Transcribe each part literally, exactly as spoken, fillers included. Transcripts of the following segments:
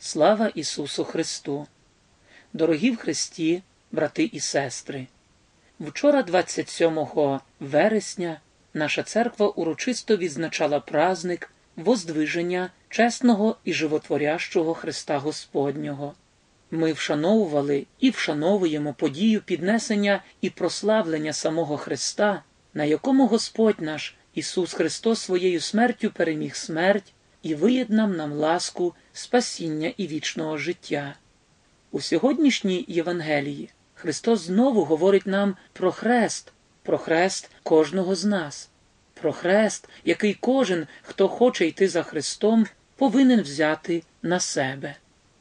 Слава Ісусу Христу! Дорогі в Христі, брати і сестри! Вчора, двадцять сьомого вересня, наша церква урочисто відзначала праздник Воздвиження чесного і животворящого Христа Господнього. Ми вшановували і вшановуємо подію піднесення і прославлення самого Христа, на якому Господь наш Ісус Христос своєю смертю переміг смерть і виєднав нам ласку, спасіння і вічного життя. У сьогоднішній Євангелії Христос знову говорить нам про хрест, про хрест кожного з нас, про хрест, який кожен, хто хоче йти за Христом, повинен взяти на себе.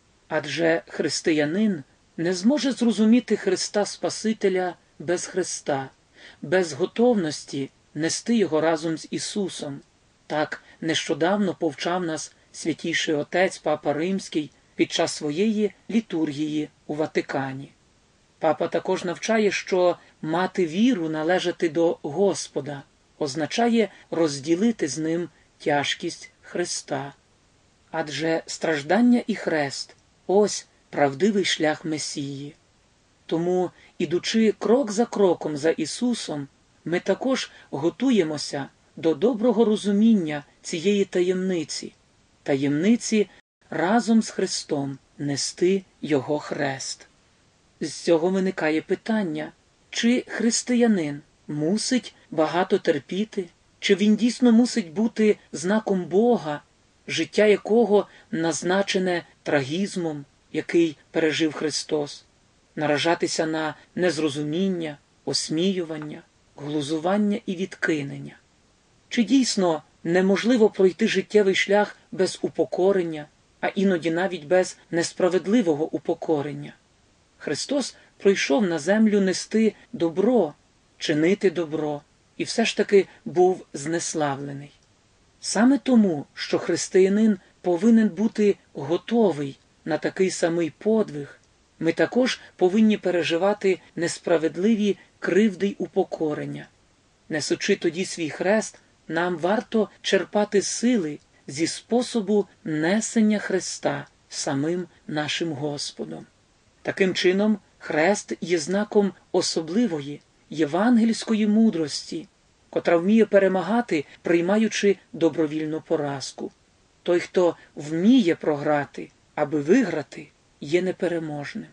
Адже християнин не зможе зрозуміти Христа Спасителя без Христа, без готовності нести його разом з Ісусом. Так нещодавно повчав нас Святійший Отець Папа Римський під час своєї літургії у Ватикані. Папа також навчає, що мати віру, належати до Господа, означає розділити з ним тяжкість Христа. Адже страждання і хрест – ось правдивий шлях Месії. Тому, ідучи крок за кроком за Ісусом, ми також готуємося до доброго розуміння цієї таємниці, таємниці разом з Христом нести Його хрест. З цього виникає питання, чи християнин мусить багато терпіти, чи він дійсно мусить бути знаком Бога, життя якого назначене трагізмом, який пережив Христос, наражатися на незрозуміння, осміювання, глузування і відкинення. Чи дійсно неможливо пройти життєвий шлях без упокорення, а іноді навіть без несправедливого упокорення? Христос прийшов на землю нести добро, чинити добро, і все ж таки був знеславлений. Саме тому, що християнин повинен бути готовий на такий самий подвиг, ми також повинні переживати несправедливі кривди й упокорення. Несучи тоді свій хрест, нам варто черпати сили зі способу несення Христа самим нашим Господом. Таким чином, хрест є знаком особливої євангельської мудрості, котра вміє перемагати, приймаючи добровільну поразку. Той, хто вміє програти, аби виграти, є непереможним.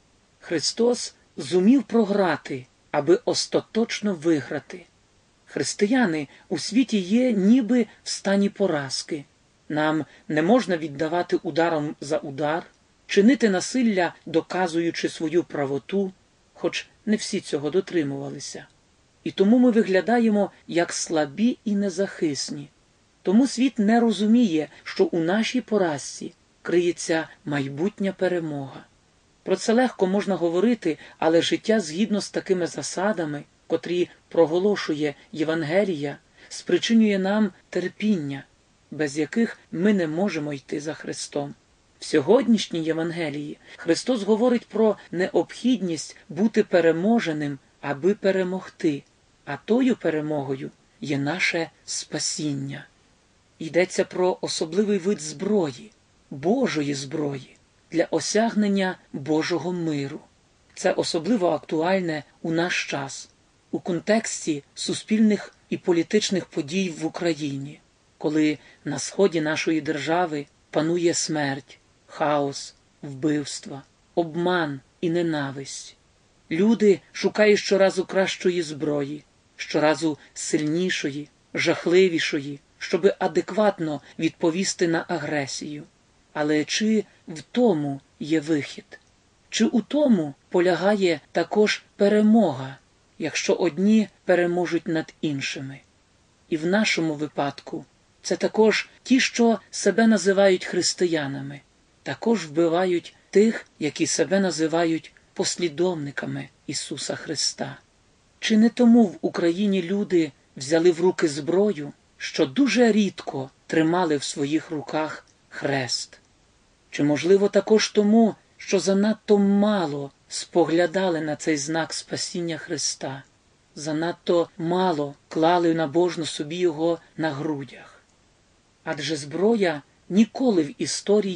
Христос зумів програти, аби остаточно виграти. Християни у світі є ніби в стані поразки. Нам не можна віддавати ударом за удар, чинити насилля, доказуючи свою правоту, хоч не всі цього дотримувалися. І тому ми виглядаємо як слабі і незахисні. Тому світ не розуміє, що у нашій поразці криється майбутня перемога. Про це легко можна говорити, але життя згідно з такими засадами, котрі проголошує Євангелія, спричинює нам терпіння, без яких ми не можемо йти за Христом. В сьогоднішній Євангелії Христос говорить про необхідність бути переможеним, аби перемогти, а тою перемогою є наше спасіння. Йдеться про особливий вид зброї, Божої зброї, для осягнення Божого миру. Це особливо актуальне у наш час, у контексті суспільних і політичних подій в Україні, коли на сході нашої держави панує смерть, хаос, вбивства, обман і ненависть. Люди шукають щоразу кращої зброї, щоразу сильнішої, жахливішої, щоби адекватно відповісти на агресію. Але чи в тому є вихід? Чи у тому полягає також перемога, якщо одні переможуть над іншими? І в нашому випадку це також ті, що себе називають християнами, також вбивають тих, які себе називають послідовниками Ісуса Христа. Чи не тому в Україні люди взяли в руки зброю, що дуже рідко тримали в своїх руках хрест? Чи, можливо, також тому, що занадто мало споглядали на цей знак спасіння Христа, занадто мало клали набожно собі його на грудях? Адже зброя ніколи в історії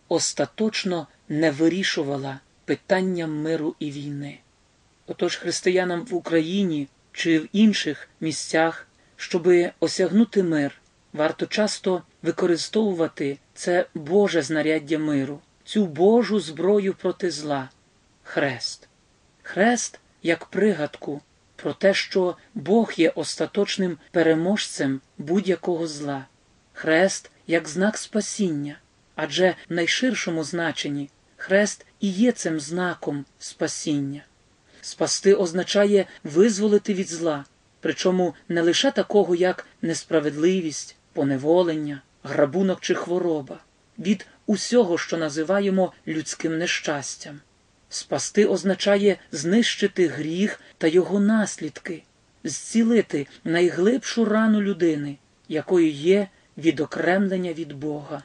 остаточно не вирішувала питання миру і війни. Отож християнам в Україні чи в інших місцях, щоби осягнути мир, варто часто використовувати це Боже знаряддя миру, цю Божу зброю проти зла – хрест. Хрест як пригадку про те, що Бог є остаточним переможцем будь-якого зла. Хрест як знак спасіння, адже в найширшому значенні хрест і є цим знаком спасіння. Спасти означає визволити від зла, причому не лише такого, як несправедливість, поневолення, грабунок чи хвороба, від усього, що називаємо людським нещастям. Спасти означає знищити гріх та його наслідки, зцілити найглибшу рану людини, якою є відокремлення від Бога.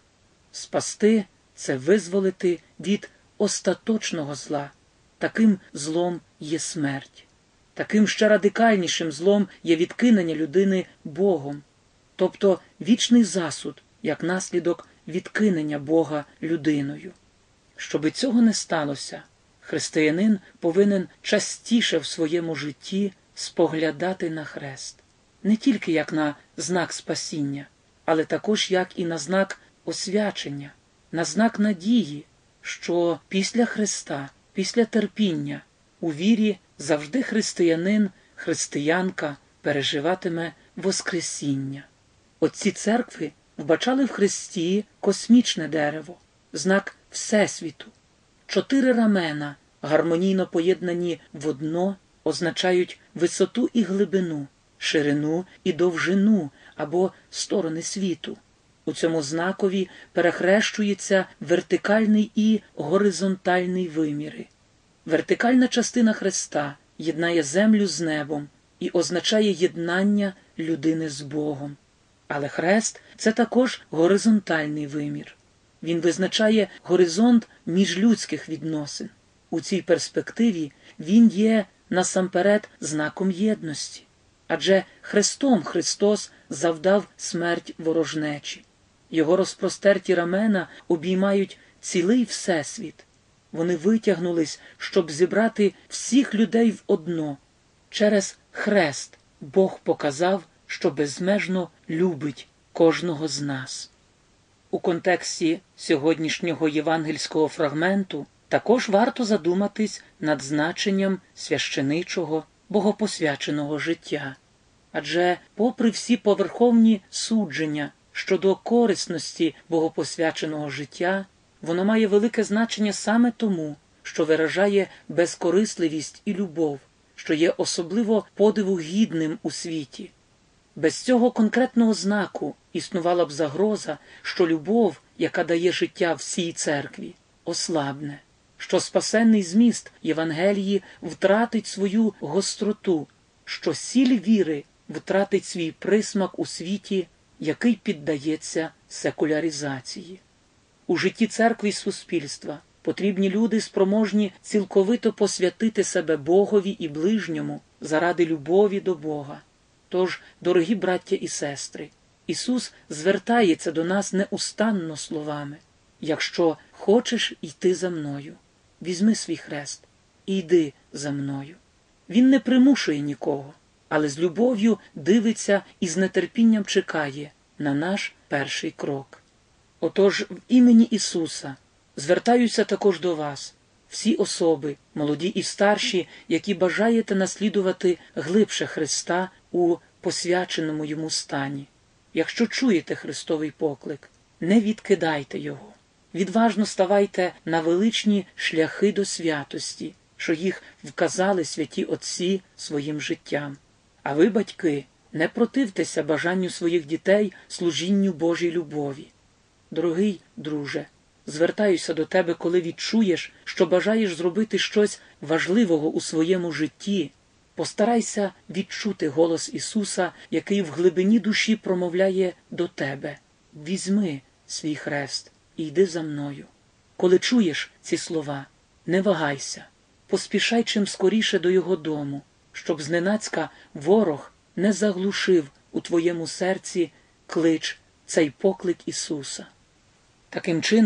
Спасти – це визволити від остаточного зла. Таким злом є смерть. Таким ще радикальнішим злом є відкинення людини Богом, тобто вічний засуд, як наслідок відкинення Бога людиною. Щоби цього не сталося, християнин повинен частіше в своєму житті споглядати на хрест. Не тільки як на знак спасіння, але також як і на знак освячення, на знак надії, що після Христа, після терпіння, у вірі завжди християнин, християнка переживатиме Воскресіння. Отці церкви вбачали в Христі космічне дерево, знак Всесвіту. Чотири рамена, гармонійно поєднані в одно, означають висоту і глибину, ширину і довжину або сторони світу. У цьому знакові перехрещуються вертикальний і горизонтальний виміри. Вертикальна частина хреста єднає землю з небом і означає єднання людини з Богом. Але хрест – це також горизонтальний вимір. Він визначає горизонт міжлюдських відносин. У цій перспективі він є насамперед знаком єдності. Адже хрестом Христос завдав смерть ворожнечі. Його розпростерті рамена обіймають цілий всесвіт. Вони витягнулись, щоб зібрати всіх людей в одно. Через хрест Бог показав, що безмежно любить кожного з нас. У контексті сьогоднішнього євангельського фрагменту також варто задуматись над значенням священичого, богопосвяченого життя. Адже попри всі поверховні судження щодо корисності богопосвяченого життя, воно має велике значення саме тому, що виражає безкорисливість і любов, що є особливо подиву гідним у світі. Без цього конкретного знаку існувала б загроза, що любов, яка дає життя всій церкві, ослабне, що спасенний зміст Євангелії втратить свою гостроту, що сіль віри втратить свій присмак у світі, який піддається секуляризації. У житті церкви й суспільства потрібні люди, спроможні цілковито посвятити себе Богові і ближньому заради любові до Бога. Тож, дорогі браття і сестри, Ісус звертається до нас неустанно словами: «Якщо хочеш йти за мною, візьми свій хрест і йди за мною». Він не примушує нікого, але з любов'ю дивиться і з нетерпінням чекає на наш перший крок. Отож, в імені Ісуса звертаюся також до вас, всі особи, молоді і старші, які бажаєте наслідувати глибше Христа у посвяченому Йому стані. Якщо чуєте Христовий поклик, не відкидайте Його. Відважно ставайте на величні шляхи до святості, що їх вказали святі отці своїм життям. А ви, батьки, не противтеся бажанню своїх дітей служінню Божій любові. Дорогий друже, звертаюся до тебе, коли відчуєш, що бажаєш зробити щось важливого у своєму житті. Постарайся відчути голос Ісуса, який в глибині душі промовляє до тебе: «Візьми свій хрест і йди за мною». Коли чуєш ці слова, не вагайся, поспішай чим скоріше до Його дому, щоб зненацька ворог не заглушив у твоєму серці клич, цей поклик Ісуса. Таким чином,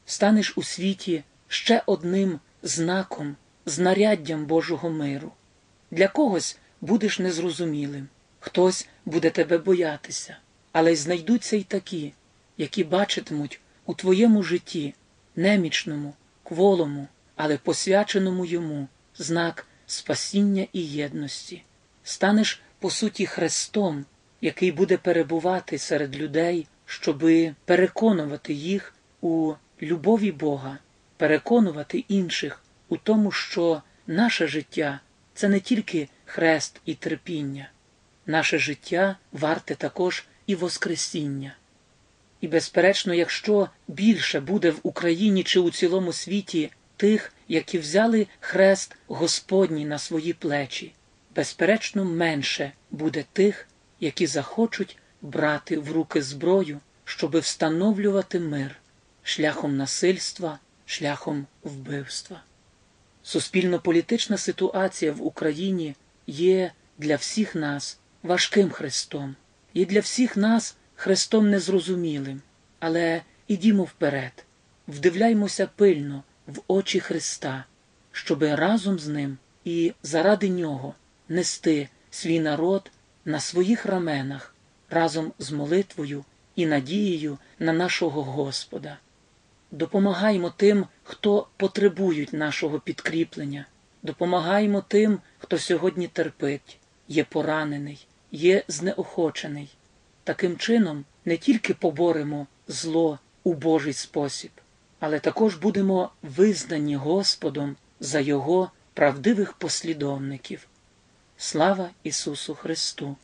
станеш у світі ще одним знаком, знаряддям Божого миру. Для когось будеш незрозумілим, хтось буде тебе боятися, але й знайдуться й такі, які бачитимуть у твоєму житті, немічному, кволому, але посвяченому йому, знак спасіння і єдності. Станеш, по суті, хрестом, який буде перебувати серед людей, щоби переконувати їх у любові Бога, переконувати інших у тому, що наше життя – це не тільки хрест і терпіння. Наше життя варте також і воскресіння. І, безперечно, якщо більше буде в Україні чи у цілому світі тих, які взяли хрест Господній на свої плечі, безперечно, менше буде тих, які захочуть брати в руки зброю, щоби встановлювати мир шляхом насильства, шляхом вбивства. Суспільно-політична ситуація в Україні є для всіх нас важким хрестом, і для всіх нас хрестом незрозумілим. Але ідімо вперед, вдивляймося пильно в очі Христа, щоби разом з Ним і заради Нього нести свій народ на своїх раменах разом з молитвою і надією на нашого Господа. Допомагаймо тим, хто потребують нашого підкріплення. Допомагаймо тим, хто сьогодні терпить, є поранений, є знеохочений. Таким чином не тільки поборемо зло у Божий спосіб, але також будемо визнані Господом за Його правдивих послідовників. Слава Ісусу Христу!